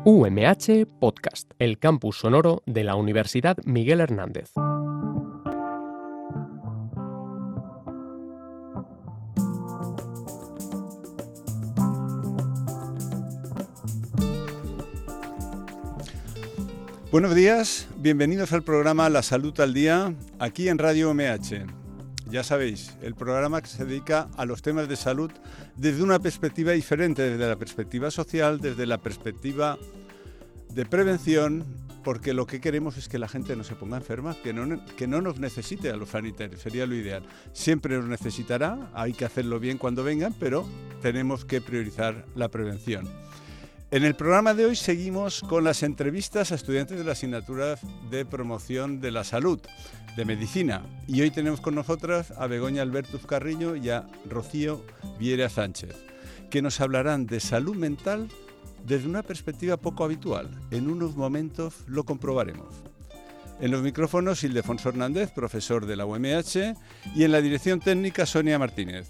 UMH Podcast, el campus sonoro de la Universidad Miguel Hernández. Buenos días, bienvenidos al programa La Salud al Día, aquí en Radio UMH. Ya sabéis, el programa que se dedica a los temas de salud desde una perspectiva diferente, desde la perspectiva social, desde la perspectiva de prevención, porque lo que queremos es que la gente no se ponga enferma, que no nos necesite a los sanitarios, sería lo ideal. Siempre nos necesitará, hay que hacerlo bien cuando vengan, pero tenemos que priorizar la prevención. En el programa de hoy seguimos con las entrevistas a estudiantes de la asignatura de promoción de la salud, de medicina. Y hoy tenemos con nosotras a Begoña Albertuz Carrillo y a Rocío Viera Sánchez, que nos hablarán de salud mental desde una perspectiva poco habitual. En unos momentos lo comprobaremos. En los micrófonos, Ildefonso Hernández, profesor de la UMH, y en la dirección técnica, Sonia Martínez.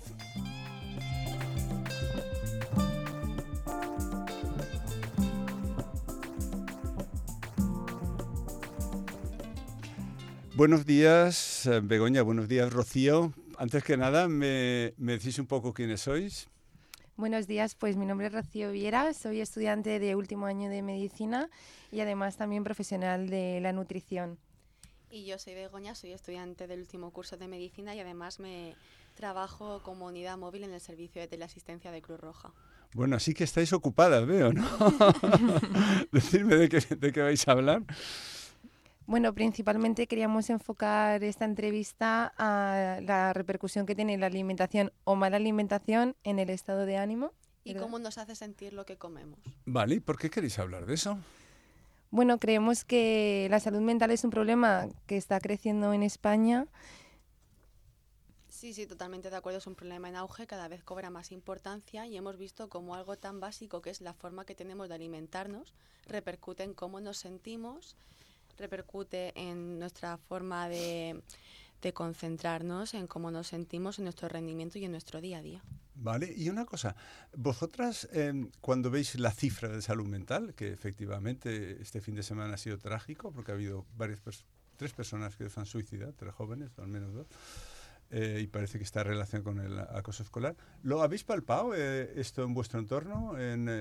Buenos días, Begoña, buenos días, Rocío. Antes que nada, ¿me decís un poco quiénes sois? Buenos días, pues mi nombre es Rocío Viera, soy estudiante de último año de medicina y además también profesional de la nutrición. Y yo soy Begoña, soy estudiante del último curso de medicina y además me trabajo como unidad móvil en el servicio de teleasistencia de Cruz Roja. Bueno, así que estáis ocupadas, veo, ¿no? Decidme de qué vais a hablar. Bueno, principalmente queríamos enfocar esta entrevista a la repercusión que tiene la alimentación o mala alimentación en el estado de ánimo. ¿Y cómo nos hace sentir lo que comemos? Vale, ¿y por qué queréis hablar de eso? Bueno, creemos que la salud mental es un problema que está creciendo en España. Sí, totalmente de acuerdo, es un problema en auge, cada vez cobra más importancia y hemos visto cómo algo tan básico que es la forma que tenemos de alimentarnos repercute en cómo nos sentimos, repercute en nuestra forma de concentrarnos, en cómo nos sentimos, en nuestro rendimiento y en nuestro día a día. Vale, y una cosa, vosotras cuando veis la cifra de salud mental, que efectivamente este fin de semana ha sido trágico porque ha habido tres personas que se han suicidado, 3 jóvenes, al menos 2, y parece que está en relación con el acoso escolar. ¿Lo habéis palpado esto en vuestro entorno,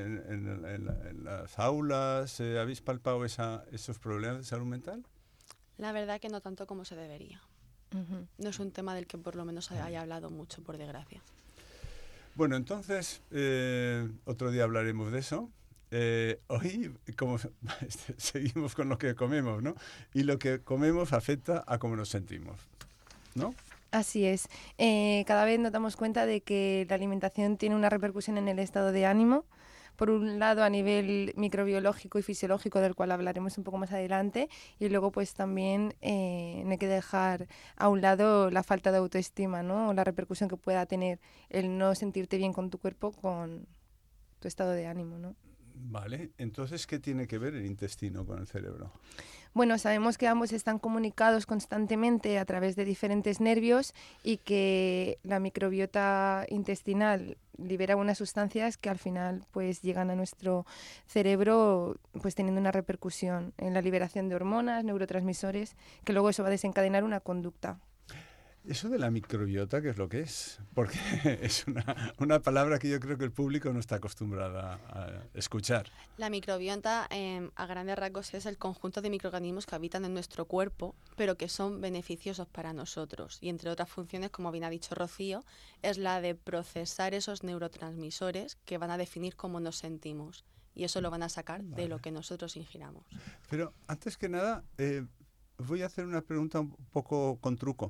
en las aulas? ¿Habéis palpado esos problemas de salud mental? La verdad que no tanto como se debería. Uh-huh. No es un tema del que por lo menos haya hablado mucho, por desgracia. Bueno, entonces, otro día hablaremos de eso. Hoy, como seguimos con lo que comemos, ¿no? Y lo que comemos afecta a cómo nos sentimos, ¿no? Así es. Cada vez nos damos cuenta de que la alimentación tiene una repercusión en el estado de ánimo. Por un lado, a nivel microbiológico y fisiológico, del cual hablaremos un poco más adelante, y luego pues también no hay que dejar a un lado la falta de autoestima, ¿no? O la repercusión que pueda tener el no sentirte bien con tu cuerpo, con tu estado de ánimo, ¿no? Vale, entonces, ¿qué tiene que ver el intestino con el cerebro? Bueno, sabemos que ambos están comunicados constantemente a través de diferentes nervios y que la microbiota intestinal libera unas sustancias que al final pues llegan a nuestro cerebro pues teniendo una repercusión en la liberación de hormonas, neurotransmisores, que luego eso va a desencadenar una conducta. Eso de la microbiota, ¿qué es lo que es? Porque es una palabra que yo creo que el público no está acostumbrado a escuchar. La microbiota, a grandes rasgos, es el conjunto de microorganismos que habitan en nuestro cuerpo, pero que son beneficiosos para nosotros. Y entre otras funciones, como bien ha dicho Rocío, es la de procesar esos neurotransmisores que van a definir cómo nos sentimos. Y eso lo van a sacar de lo que nosotros ingiramos. Pero antes que nada, voy a hacer una pregunta un poco con truco.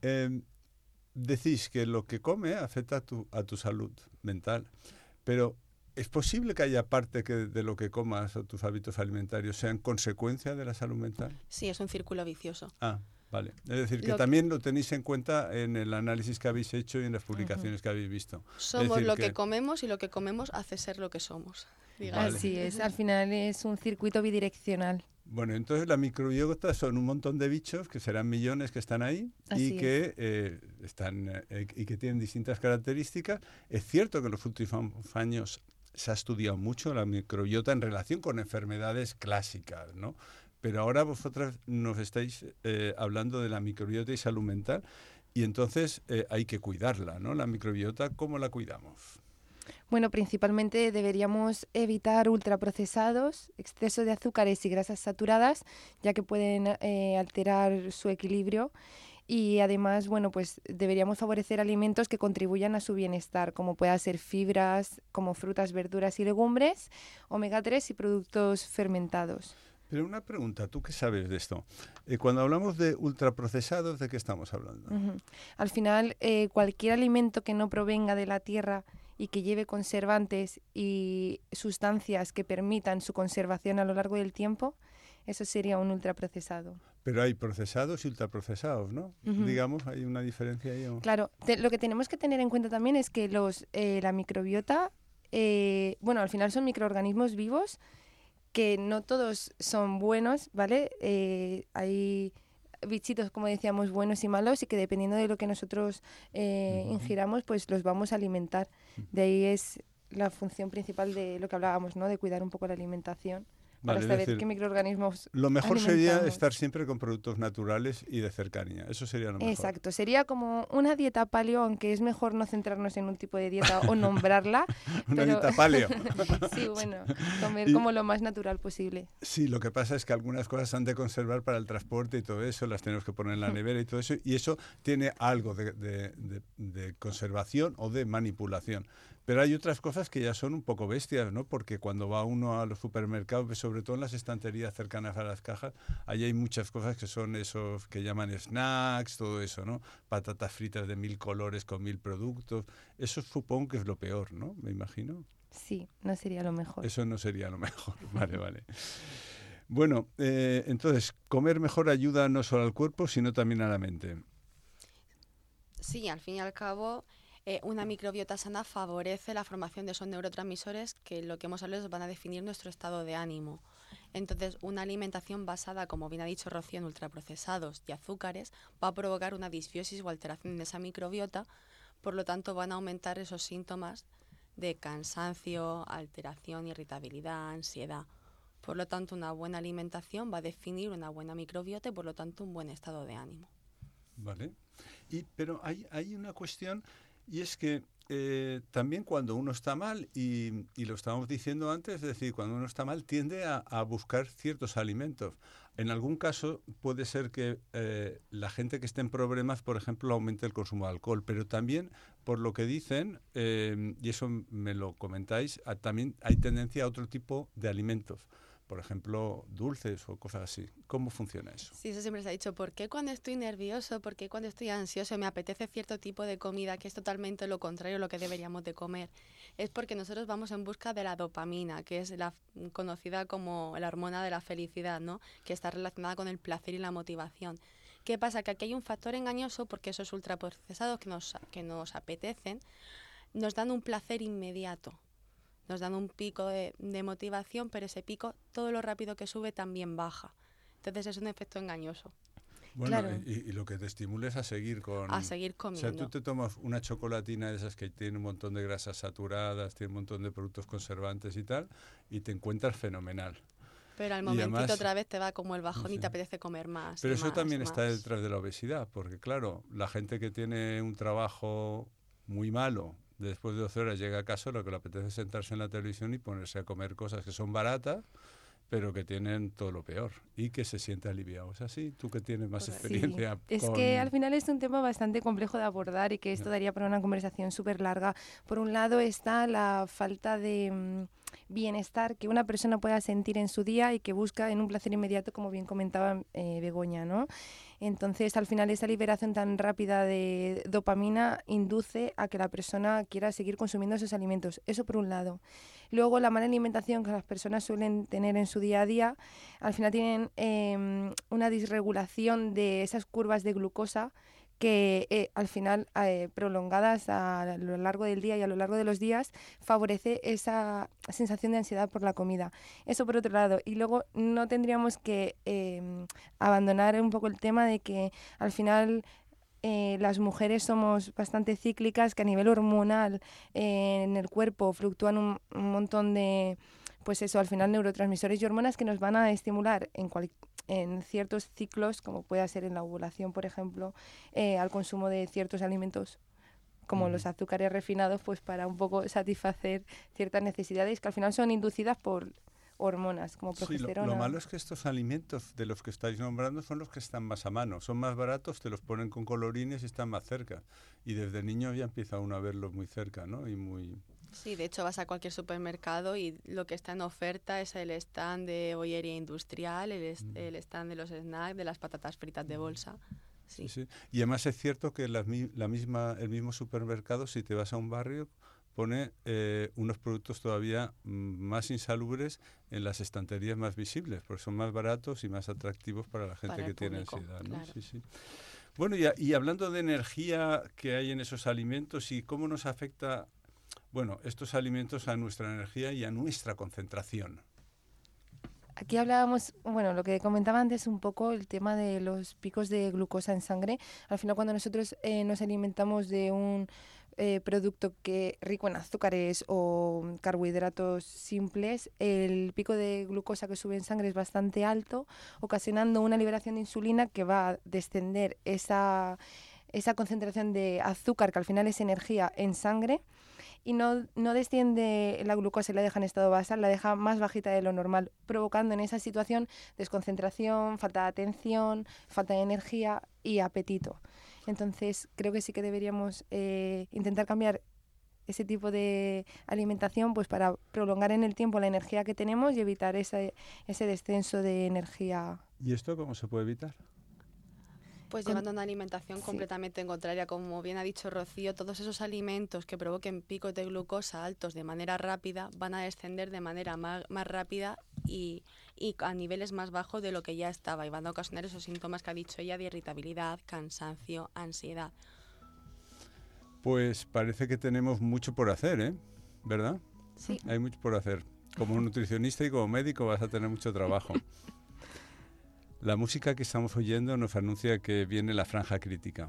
Decís que lo que come afecta a tu salud mental, pero ¿es posible que haya parte de lo que comas o tus hábitos alimentarios sean consecuencia de la salud mental? Sí, es un círculo vicioso. Ah, vale. Es decir, que también lo tenéis en cuenta en el análisis que habéis hecho y en las publicaciones que habéis visto. Somos lo que comemos y lo que comemos hace ser lo que somos. Vale. Así es, al final es un circuito bidireccional. Bueno, entonces la microbiota son un montón de bichos, que serán millones que están ahí y que y que tienen distintas características. Es cierto que en los últimos años se ha estudiado mucho la microbiota en relación con enfermedades clásicas, ¿no? Pero ahora vosotras nos estáis hablando de la microbiota y salud mental, y entonces hay que cuidarla, ¿no? La microbiota, ¿cómo la cuidamos? Bueno, principalmente deberíamos evitar ultraprocesados, exceso de azúcares y grasas saturadas, ya que pueden alterar su equilibrio. Y además, bueno, pues deberíamos favorecer alimentos que contribuyan a su bienestar, como puedan ser fibras, como frutas, verduras y legumbres, omega 3 y productos fermentados. Pero una pregunta, ¿tú qué sabes de esto? Cuando hablamos de ultraprocesados, ¿de qué estamos hablando? Al final, cualquier alimento que no provenga de la tierra y que lleve conservantes y sustancias que permitan su conservación a lo largo del tiempo, eso sería un ultraprocesado. Pero hay procesados y ultraprocesados, ¿no? Digamos, hay una diferencia ahí. ¿O? Claro, lo que tenemos que tener en cuenta también es que la microbiota, al final son microorganismos vivos que no todos son buenos, ¿vale? Hay bichitos, como decíamos, buenos y malos, y que dependiendo de lo que nosotros ingiramos, pues los vamos a alimentar. De ahí es la función principal de lo que hablábamos, ¿no? De cuidar un poco la alimentación. Para saber qué microorganismos lo mejor sería alimentamos. estar siempre con productos naturales y de cercanía. Eso sería lo mejor. Exacto. Sería como una dieta paleo, aunque es mejor no centrarnos en un tipo de dieta o nombrarla. Una dieta paleo. Sí, bueno, comer como lo más natural posible. Sí, lo que pasa es que algunas cosas se han de conservar para el transporte y todo eso, las tenemos que poner en la nevera y todo eso, y eso tiene algo de conservación o de manipulación. Pero hay otras cosas que ya son un poco bestias, ¿no? Porque cuando va uno a los supermercados, sobre todo en las estanterías cercanas a las cajas, ahí hay muchas cosas que son esos que llaman snacks, todo eso, ¿no? Patatas fritas de 1000 colores con 1000 productos. Eso supongo que es lo peor, ¿no? Me imagino. Sí, no sería lo mejor. Eso no sería lo mejor. Vale. Bueno, entonces, comer mejor ayuda no solo al cuerpo, sino también a la mente. Sí, al fin y al cabo, una microbiota sana favorece la formación de esos neurotransmisores que lo que hemos hablado van a definir nuestro estado de ánimo. Entonces, una alimentación basada, como bien ha dicho Rocío, en ultraprocesados y azúcares va a provocar una disbiosis o alteración en esa microbiota, por lo tanto van a aumentar esos síntomas de cansancio, alteración, irritabilidad, ansiedad. Por lo tanto, una buena alimentación va a definir una buena microbiota y por lo tanto un buen estado de ánimo. Vale. Pero hay una cuestión, y es que también cuando uno está mal, y lo estábamos diciendo antes, es decir, cuando uno está mal tiende a buscar ciertos alimentos. En algún caso puede ser que la gente que esté en problemas, por ejemplo, aumente el consumo de alcohol, pero también, por lo que dicen, y eso me lo comentáis, también hay tendencia a otro tipo de alimentos. Por ejemplo, dulces o cosas así. ¿Cómo funciona eso? Sí, eso siempre se ha dicho. ¿Por qué cuando estoy nervioso, por qué cuando estoy ansioso me apetece cierto tipo de comida que es totalmente lo contrario a lo que deberíamos de comer? Es porque nosotros vamos en busca de la dopamina, que es la conocida como la hormona de la felicidad, ¿no? Que está relacionada con el placer y la motivación. ¿Qué pasa? Que aquí hay un factor engañoso porque esos ultraprocesados que nos apetecen nos dan un placer inmediato. Nos dan un pico de motivación, pero ese pico, todo lo rápido que sube, también baja. Entonces es un efecto engañoso. Bueno, Claro. y lo que te estimula es a seguir comiendo. O sea, tú te tomas una chocolatina de esas que tiene un montón de grasas saturadas, tiene un montón de productos conservantes y tal, y te encuentras fenomenal. Pero al Y momentito además, otra vez te va como el bajón sí. y te apetece comer más. Pero y eso más, también y está más. detrás de la obesidad, porque claro, la gente que tiene un trabajo muy malo, después de 12 horas llega a casa, lo que le apetece es sentarse en la televisión y ponerse a comer cosas que son baratas, pero que tienen todo lo peor y que se siente aliviado. ¿Es así? Tú que tienes más Correcto. experiencia Sí, es con... que al final es un tema bastante complejo de abordar y que esto daría para una conversación súper larga. Por un lado está la falta de bienestar que una persona pueda sentir en su día y que busca en un placer inmediato, como bien comentaba Begoña, ¿no? Entonces, al final, esa liberación tan rápida de dopamina induce a que la persona quiera seguir consumiendo esos alimentos. Eso por un lado. Luego, la mala alimentación que las personas suelen tener en su día a día, al final tienen una disregulación de esas curvas de glucosa que al final, prolongadas a lo largo del día y a lo largo de los días, favorece esa sensación de ansiedad por la comida. Eso por otro lado. Y luego no tendríamos que abandonar un poco el tema de que al final las mujeres somos bastante cíclicas, que a nivel hormonal en el cuerpo fluctúan un montón de, pues eso, al final neurotransmisores y hormonas que nos van a estimular en ciertos ciclos, como puede ser en la ovulación, por ejemplo, al consumo de ciertos alimentos como los azúcares refinados, pues para un poco satisfacer ciertas necesidades que al final son inducidas por hormonas como progesterona. Sí, lo malo es que estos alimentos de los que estáis nombrando son los que están más a mano, son más baratos, te los ponen con colorines y están más cerca. Y desde niño ya empieza uno a verlos muy cerca, ¿no? Y muy... Sí, de hecho vas a cualquier supermercado y lo que está en oferta es el stand de bollería industrial, el stand de los snacks, de las patatas fritas de bolsa. Sí. Sí. Y además es cierto que el mismo supermercado, si te vas a un barrio, pone unos productos todavía más insalubres en las estanterías más visibles, porque son más baratos y más atractivos para la gente que tiene ansiedad, ¿no? Claro. Sí. Bueno, y hablando de energía que hay en esos alimentos y cómo nos afecta, bueno, estos alimentos a nuestra energía y a nuestra concentración. Aquí hablábamos, bueno, lo que comentaba antes un poco, el tema de los picos de glucosa en sangre. Al final, cuando nosotros nos alimentamos de un producto rico en azúcares o carbohidratos simples, el pico de glucosa que sube en sangre es bastante alto, ocasionando una liberación de insulina que va a descender esa concentración de azúcar, que al final es energía, en sangre. Y no desciende la glucosa y la deja en estado basal, la deja más bajita de lo normal, provocando en esa situación desconcentración, falta de atención, falta de energía y apetito. Entonces, creo que sí que deberíamos intentar cambiar ese tipo de alimentación, pues para prolongar en el tiempo la energía que tenemos y evitar ese descenso de energía. ¿Y esto cómo se puede evitar? Pues llevando una alimentación completamente contraria. Como bien ha dicho Rocío, todos esos alimentos que provoquen picos de glucosa altos de manera rápida van a descender de manera más rápida y a niveles más bajos de lo que ya estaba, y van a ocasionar esos síntomas que ha dicho ella de irritabilidad, cansancio, ansiedad. Pues parece que tenemos mucho por hacer, ¿eh? ¿Verdad? Sí. Hay mucho por hacer. Como nutricionista y como médico vas a tener mucho trabajo. La música que estamos oyendo nos anuncia que viene la franja crítica.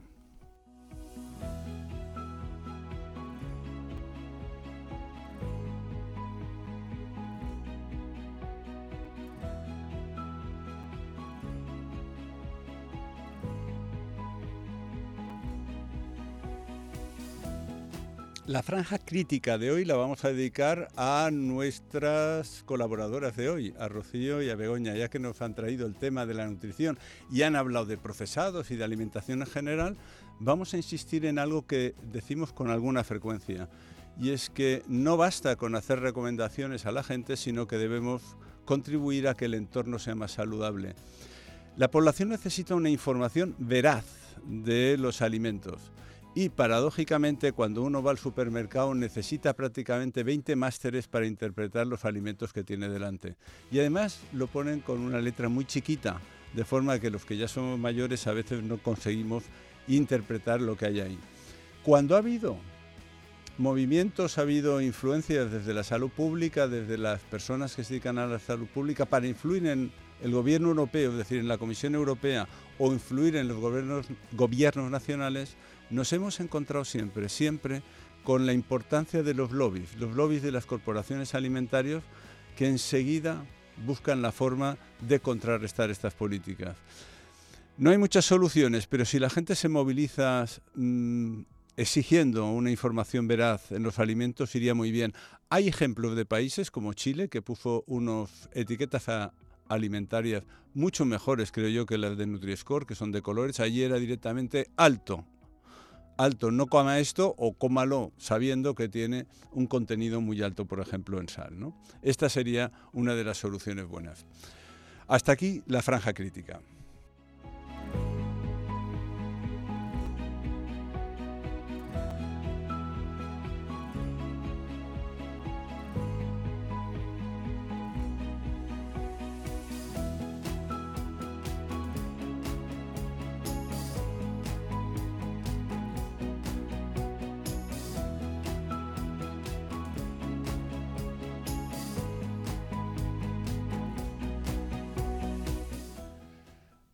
La franja crítica de hoy la vamos a dedicar a nuestras colaboradoras de hoy, a Rocío y a Begoña, ya que nos han traído el tema de la nutrición y han hablado de procesados y de alimentación en general. Vamos a insistir en algo que decimos con alguna frecuencia, y es que no basta con hacer recomendaciones a la gente, sino que debemos contribuir a que el entorno sea más saludable. La población necesita una información veraz de los alimentos. Y paradójicamente, cuando uno va al supermercado, necesita prácticamente 20 másteres para interpretar los alimentos que tiene delante. Y además lo ponen con una letra muy chiquita, de forma que los que ya somos mayores a veces no conseguimos interpretar lo que hay ahí. Cuando ha habido movimientos, ha habido influencias desde la salud pública, desde las personas que se dedican a la salud pública, para influir en el gobierno europeo, es decir, en la Comisión Europea, o influir en los gobiernos nacionales, nos hemos encontrado siempre con la importancia de los lobbies de las corporaciones alimentarias, que enseguida buscan la forma de contrarrestar estas políticas. No hay muchas soluciones, pero si la gente se moviliza exigiendo una información veraz en los alimentos, iría muy bien. Hay ejemplos de países como Chile, que puso unas etiquetas alimentarias mucho mejores, creo yo, que las de Nutri-Score, que son de colores. Allí era directamente alto, no coma esto o cómalo sabiendo que tiene un contenido muy alto, por ejemplo, en sal, ¿no? Esta sería una de las soluciones buenas. Hasta aquí la franja crítica.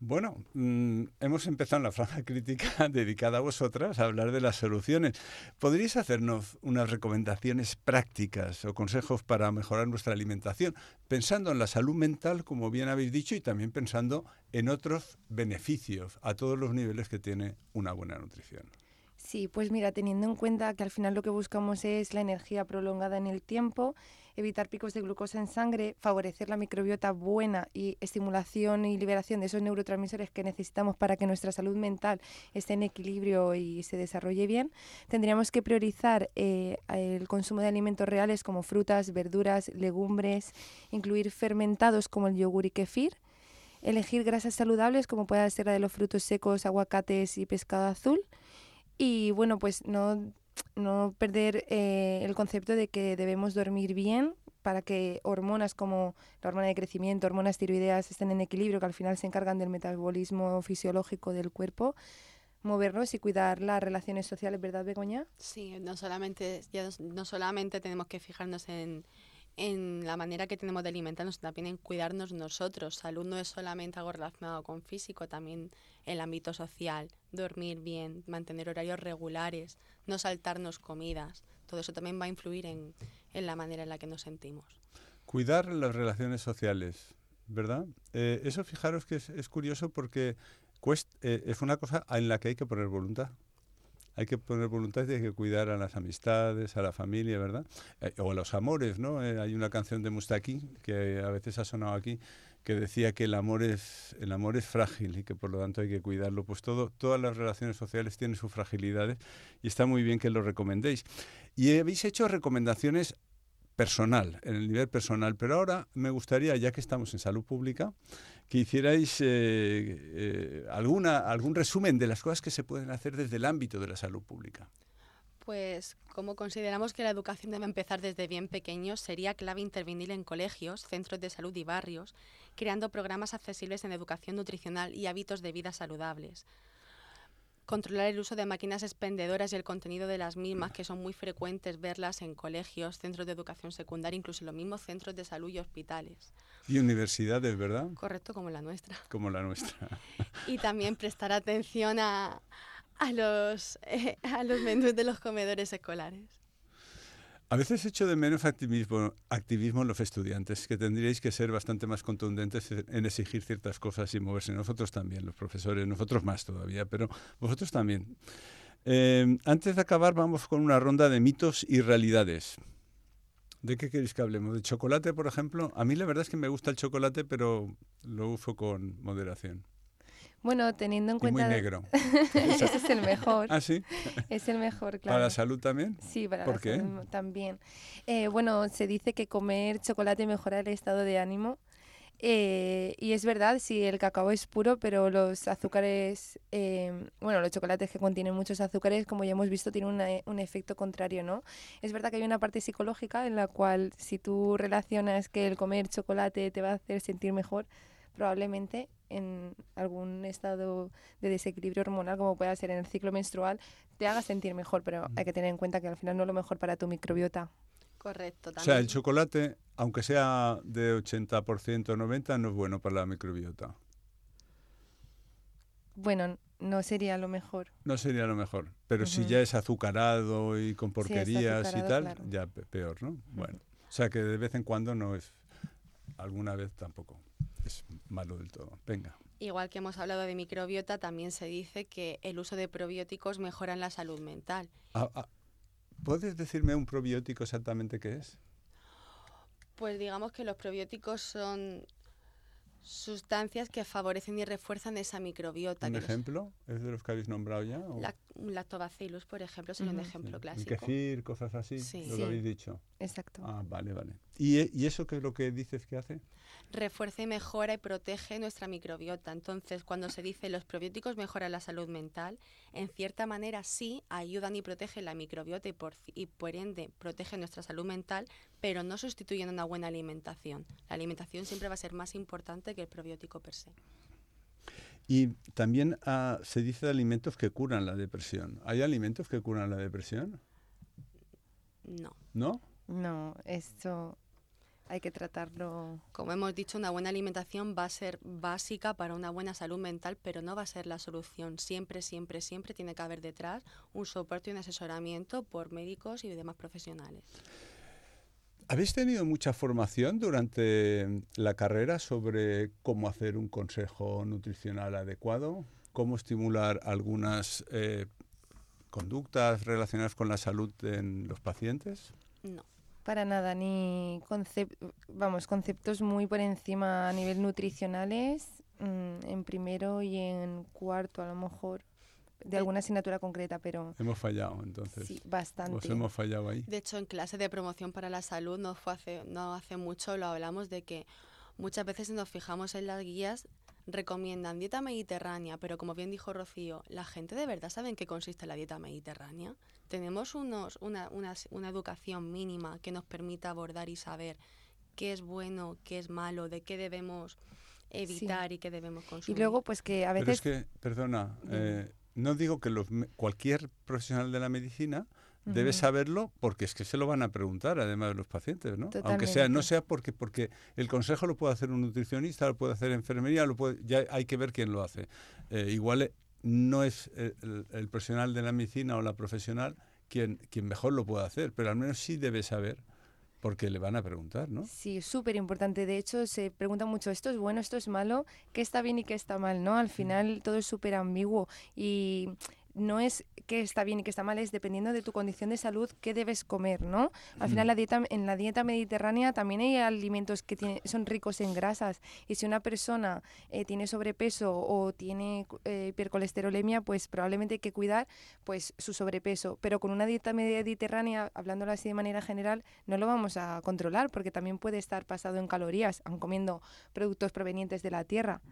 Bueno, hemos empezado en la franja crítica dedicada a vosotras a hablar de las soluciones. ¿Podríais hacernos unas recomendaciones prácticas o consejos para mejorar nuestra alimentación? Pensando en la salud mental, como bien habéis dicho, y también pensando en otros beneficios a todos los niveles que tiene una buena nutrición. Sí, pues mira, teniendo en cuenta que al final lo que buscamos es la energía prolongada en el tiempo, evitar picos de glucosa en sangre, favorecer la microbiota buena y estimulación y liberación de esos neurotransmisores que necesitamos para que nuestra salud mental esté en equilibrio y se desarrolle bien, tendríamos que priorizar el consumo de alimentos reales como frutas, verduras, legumbres, incluir fermentados como el yogur y kefir, elegir grasas saludables como pueda ser la de los frutos secos, aguacates y pescado azul. Y bueno, pues no perder el concepto de que debemos dormir bien para que hormonas como la hormona de crecimiento, hormonas tiroideas estén en equilibrio, que al final se encargan del metabolismo fisiológico del cuerpo, movernos y cuidar las relaciones sociales, ¿verdad, Begoña? Sí, no solamente tenemos que fijarnos en la manera que tenemos de alimentarnos, también en cuidarnos nosotros. Salud no es solamente algo relacionado con físico, también el ámbito social, dormir bien, mantener horarios regulares, no saltarnos comidas. Todo eso también va a influir en la manera en la que nos sentimos. Cuidar las relaciones sociales, ¿verdad? Eso fijaros que es curioso porque es una cosa en la que hay que poner voluntad. Hay que poner voluntad y hay que cuidar a las amistades, a la familia, ¿verdad? O a los amores, ¿no? Hay una canción de Mustaki que a veces ha sonado aquí que decía que el amor es frágil y que por lo tanto hay que cuidarlo. Pues todas las relaciones sociales tienen sus fragilidades y está muy bien que lo recomendéis. Y habéis hecho recomendaciones en el nivel personal, pero ahora me gustaría, ya que estamos en salud pública, que hicierais algún resumen de las cosas que se pueden hacer desde el ámbito de la salud pública. Pues como consideramos que la educación debe empezar desde bien pequeños, sería clave intervenir en colegios, centros de salud y barrios, creando programas accesibles en educación nutricional y hábitos de vida saludables. Controlar el uso de máquinas expendedoras y el contenido de las mismas, que son muy frecuentes verlas en colegios, centros de educación secundaria, incluso en los mismos centros de salud y hospitales. Y universidades, ¿verdad? Correcto, como la nuestra. Como la nuestra. Y también prestar atención a los menús de los comedores escolares. A veces echo de menos activismo en los estudiantes, que tendríais que ser bastante más contundentes en exigir ciertas cosas y moverse. Nosotros también, los profesores, nosotros más todavía, pero vosotros también. Antes de acabar, vamos con una ronda de mitos y realidades. ¿De qué queréis que hablemos? ¿De chocolate, por ejemplo? A mí la verdad es que me gusta el chocolate, pero lo uso con moderación. Bueno, teniendo en cuenta... Y muy negro. Ese es el mejor. ¿Ah, sí? Es el mejor, claro. ¿Para la salud también? Sí, para ¿Por la qué? salud también. Bueno, se dice que comer chocolate mejora el estado de ánimo. Y es verdad, sí, el cacao es puro, pero los azúcares, los chocolates que contienen muchos azúcares, como ya hemos visto, tienen un efecto contrario, ¿no? Es verdad que hay una parte psicológica en la cual si tú relacionas que el comer chocolate te va a hacer sentir mejor, probablemente en algún estado de desequilibrio hormonal, como pueda ser en el ciclo menstrual, te haga sentir mejor, pero hay que tener en cuenta que al final no es lo mejor para tu microbiota. Correcto. También. O sea, el chocolate, aunque sea de 80% o 90%, no es bueno para la microbiota. Bueno, no sería lo mejor. No sería lo mejor, pero si ya es azucarado y con porquerías y tal, claro. ya peor, ¿no? Bueno, o sea que de vez en cuando no es, alguna vez tampoco es malo del todo. Venga. Igual que hemos hablado de microbiota, también se dice que el uso de probióticos mejora la salud mental. ¿Puedes decirme un probiótico exactamente qué es? Pues digamos que los probióticos son sustancias que favorecen y refuerzan esa microbiota. ¿Un ejemplo? ¿Es de los que habéis nombrado ya? Un lactobacillus, por ejemplo, sería un ejemplo clásico. El kefir, cosas así, sí. lo habéis dicho. Exacto. Ah, vale. ¿Y eso qué es lo que dices que hace? Refuerza y mejora y protege nuestra microbiota. Entonces, cuando se dice los probióticos mejoran la salud mental, en cierta manera sí ayudan y protegen la microbiota y por ende protegen nuestra salud mental, pero no sustituyen una buena alimentación. La alimentación siempre va a ser más importante que el probiótico per se. Y también se dice de alimentos que curan la depresión. ¿Hay alimentos que curan la depresión? No. ¿No? No, esto... hay que tratarlo. Como hemos dicho, una buena alimentación va a ser básica para una buena salud mental, pero no va a ser la solución. Siempre, siempre, siempre tiene que haber detrás un soporte y un asesoramiento por médicos y demás profesionales. ¿Habéis tenido mucha formación durante la carrera sobre cómo hacer un consejo nutricional adecuado? ¿Cómo estimular algunas conductas relacionadas con la salud en los pacientes? No. Para nada, ni conceptos muy por encima a nivel nutricionales, en primero y en cuarto a lo mejor, de alguna asignatura concreta, pero Hemos fallado, entonces. sí, bastante. Pues hemos fallado ahí. De hecho, en clase de promoción para la salud no hace mucho lo hablamos de que muchas veces si nos fijamos en las guías recomiendan dieta mediterránea, pero como bien dijo Rocío, ¿la gente de verdad sabe en qué consiste la dieta mediterránea? Tenemos una educación mínima que nos permita abordar y saber qué es bueno, qué es malo, de qué debemos evitar y qué debemos consumir. Y luego, pues que a veces... Pero es que, perdona, no digo que cualquier profesional de la medicina debe saberlo, porque es que se lo van a preguntar además los pacientes, ¿no? Totalmente. Aunque no sea porque el consejo lo puede hacer un nutricionista, lo puede hacer enfermería, ya hay que ver quién lo hace. Igual no es el profesional de la medicina o la profesional quien mejor lo puede hacer, pero al menos sí debe saber, porque le van a preguntar, ¿no? Sí, súper importante. De hecho, se pregunta mucho, ¿esto es bueno, esto es malo? ¿Qué está bien y qué está mal? ¿No? Al final todo es súper ambiguo y no es qué está bien y qué está mal, es dependiendo de tu condición de salud qué debes comer, ¿no? Al final en la dieta mediterránea también hay alimentos que son ricos en grasas, y si una persona tiene sobrepeso o tiene hipercolesterolemia, pues probablemente hay que cuidar pues su sobrepeso, pero con una dieta mediterránea, hablándolo así de manera general, no lo vamos a controlar, porque también puede estar pasado en calorías, aun comiendo productos provenientes de la tierra.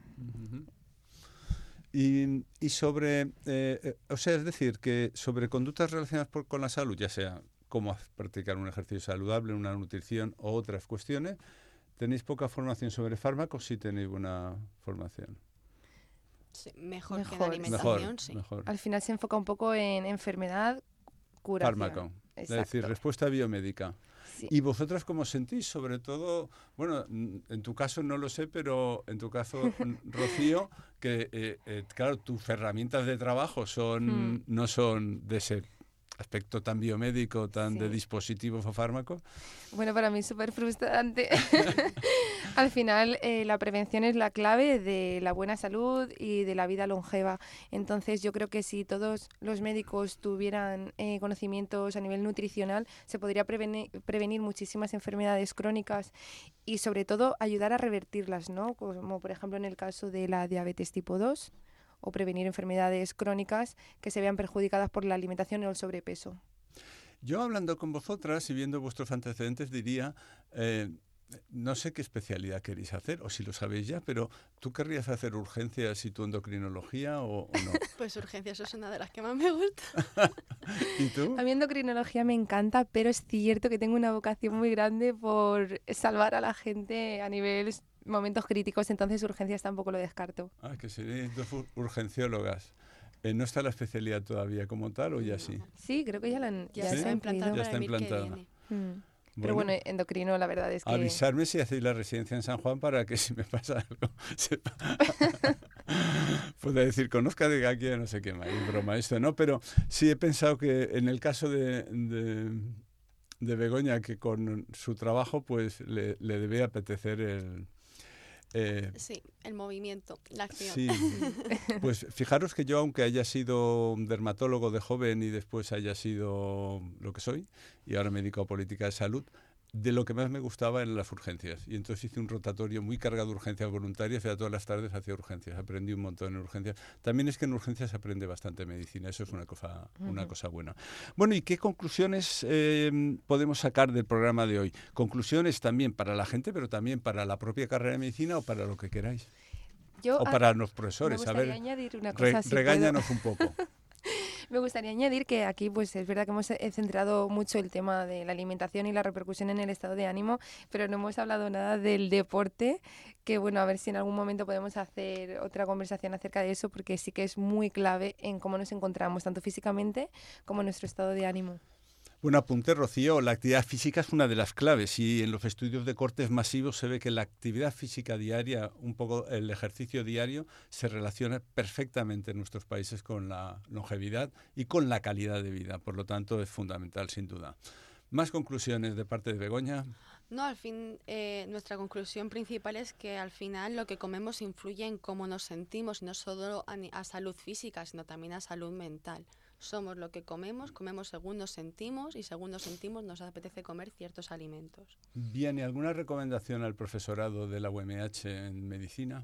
Y sobre, es decir, que sobre conductas relacionadas con la salud, ya sea cómo practicar un ejercicio saludable, una nutrición o otras cuestiones, ¿tenéis poca formación sobre fármacos? Sí tenéis buena formación. Sí, mejor que en alimentación, sí. Mejor. Al final se enfoca un poco en enfermedad, curación. Fármaco, Exacto. es decir, respuesta biomédica. Sí. ¿Y vosotras cómo sentís? Sobre todo, bueno, en tu caso no lo sé, pero en tu caso, Rocío, que claro, tus herramientas de trabajo no son de ese aspecto tan biomédico, tan de dispositivos o fármacos. Bueno, para mí es súper frustrante. Al final, la prevención es la clave de la buena salud y de la vida longeva. Entonces, yo creo que si todos los médicos tuvieran conocimientos a nivel nutricional, se podría prevenir muchísimas enfermedades crónicas y, sobre todo, ayudar a revertirlas, ¿no? Como, por ejemplo, en el caso de la diabetes tipo 2, o prevenir enfermedades crónicas que se vean perjudicadas por la alimentación o el sobrepeso. Yo, hablando con vosotras y viendo vuestros antecedentes, diría, no sé qué especialidad queréis hacer, o si lo sabéis ya, pero ¿tú querrías hacer urgencias y tu endocrinología o no? Pues urgencias es una de las que más me gusta. ¿Y tú? A mí endocrinología me encanta, pero es cierto que tengo una vocación muy grande por salvar a la gente a nivel momentos críticos, entonces urgencias tampoco lo descarto. Ah, que seréis dos urgenciólogas. ¿No está la especialidad todavía como tal o ya sí? Sí, creo que ya Ya se está ha implantada Ya para está el mes que implantada. viene. Pero bueno, endocrino la verdad es que... Avisarme si hacéis la residencia en San Juan para que si me pasa algo pueda decir, conozca de aquí a no sé qué más. Es broma esto, ¿no? Pero sí he pensado que en el caso de Begoña, que con su trabajo pues le debe apetecer sí, el movimiento, la acción. Sí, pues fijaros que yo, aunque haya sido dermatólogo de joven y después haya sido lo que soy, y ahora me dedico a política de salud, de lo que más me gustaba eran las urgencias. Y entonces hice un rotatorio muy cargado de urgencias voluntarias, y a todas las tardes hacía urgencias. Aprendí un montón en urgencias. También es que en urgencias se aprende bastante medicina, eso es una cosa buena. Bueno, ¿y qué conclusiones podemos sacar del programa de hoy? Conclusiones también para la gente, pero también para la propia carrera de medicina o para lo que queráis. O para los profesores. Me gustaría añadir una cosa, regáñanos un poco. Me gustaría añadir que aquí pues es verdad que hemos centrado mucho el tema de la alimentación y la repercusión en el estado de ánimo, pero no hemos hablado nada del deporte, que bueno, a ver si en algún momento podemos hacer otra conversación acerca de eso, porque sí que es muy clave en cómo nos encontramos, tanto físicamente como en nuestro estado de ánimo. Un apunte, Rocío, la actividad física es una de las claves y en los estudios de cortes masivos se ve que la actividad física diaria, un poco el ejercicio diario, se relaciona perfectamente en nuestros países con la longevidad y con la calidad de vida. Por lo tanto, es fundamental, sin duda. ¿Más conclusiones de parte de Begoña? No, al fin, nuestra conclusión principal es que al final lo que comemos influye en cómo nos sentimos, no solo a salud física, sino también a salud mental. Somos lo que comemos según nos sentimos y según nos sentimos nos apetece comer ciertos alimentos. Bien, ¿y alguna recomendación al profesorado de la UMH en medicina?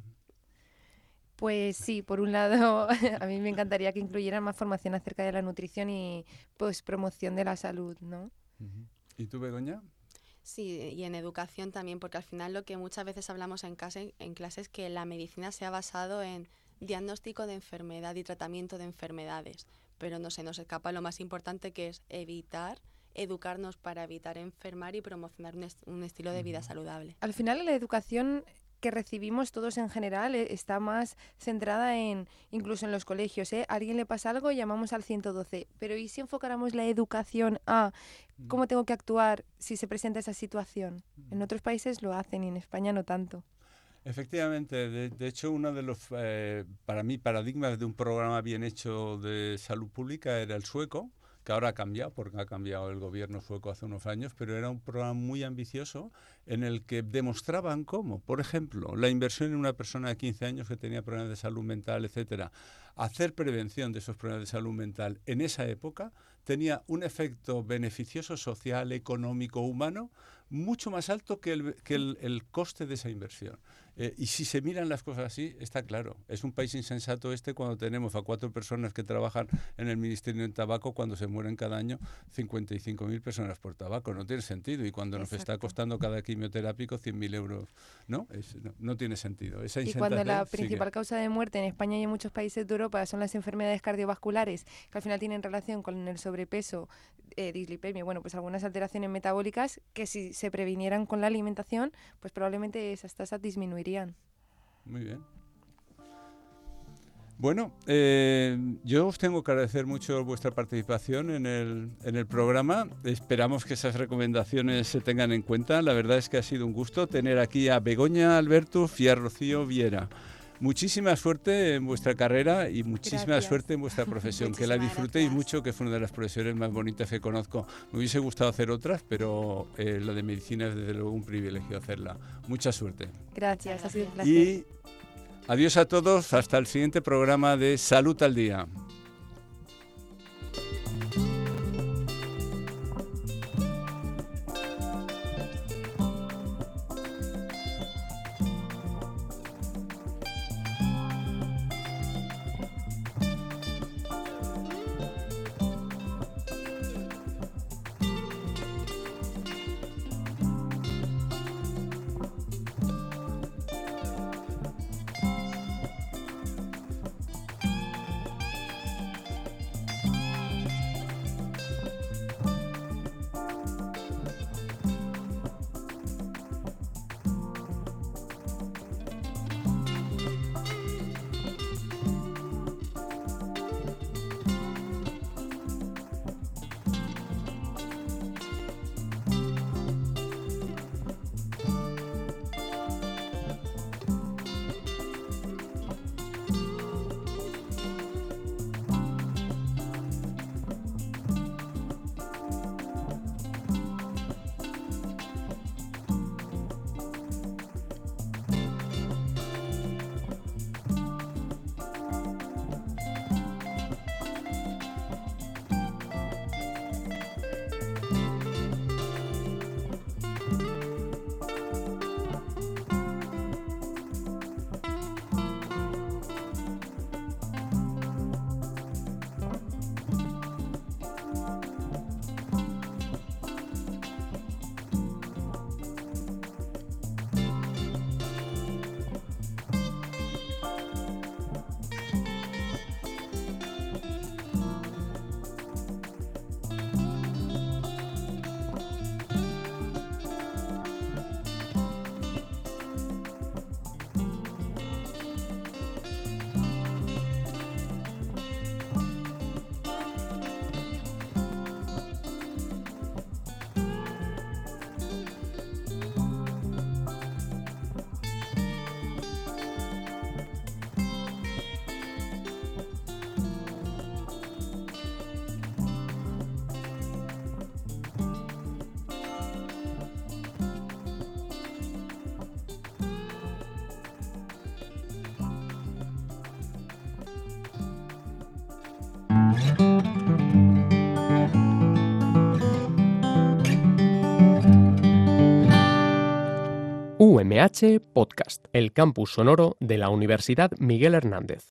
Pues sí, por un lado, a mí me encantaría que incluyeran más formación acerca de la nutrición y pues promoción de la salud, ¿no? ¿Y tú, Begoña? Sí, y en educación también, porque al final lo que muchas veces hablamos en clase es que la medicina se ha basado en diagnóstico de enfermedad y tratamiento de enfermedades, pero no se nos escapa lo más importante, que es educarnos para evitar enfermar y promocionar un estilo de vida saludable. Al final, la educación que recibimos todos en general está más centrada incluso en los colegios, ¿eh? A alguien le pasa algo y llamamos al 112, pero ¿y si enfocáramos la educación a cómo tengo que actuar si se presenta esa situación? En otros países lo hacen y en España no tanto. Efectivamente, de hecho uno de los, para mí, paradigmas de un programa bien hecho de salud pública era el sueco, que ahora ha cambiado porque ha cambiado el gobierno sueco hace unos años, pero era un programa muy ambicioso en el que demostraban cómo, por ejemplo, la inversión en una persona de 15 años que tenía problemas de salud mental, etcétera, hacer prevención de esos problemas de salud mental en esa época tenía un efecto beneficioso social, económico, humano, mucho más alto que el coste de esa inversión. Y si se miran las cosas así, está claro. Es un país insensato cuando tenemos a 4 personas que trabajan en el Ministerio del Tabaco cuando se mueren cada año 55.000 personas por tabaco. No tiene sentido. Y cuando nos está costando cada quimioterápico 100.000 euros, ¿no? No tiene sentido. Esa y cuando la principal causa de muerte en España y en muchos países de Europa son las enfermedades cardiovasculares, que al final tienen relación con el sobrepeso, dislipemia, bueno, pues algunas alteraciones metabólicas que si se previnieran con la alimentación, pues probablemente esas tasas disminuirían. Muy bien. Bueno, yo os tengo que agradecer mucho vuestra participación en el programa. Esperamos que esas recomendaciones se tengan en cuenta. La verdad es que ha sido un gusto tener aquí a Begoña Albertuz y a Rocío Viera. Muchísima suerte en vuestra carrera y muchísima suerte en vuestra profesión. Que la disfrutéis mucho, que fue una de las profesiones más bonitas que conozco. Me hubiese gustado hacer otras, pero la de medicina es desde luego un privilegio hacerla. Mucha suerte. Gracias, ha sido un placer. Y adiós a todos, hasta el siguiente programa de Salud al Día. UMH Podcast, el campus sonoro de la Universidad Miguel Hernández.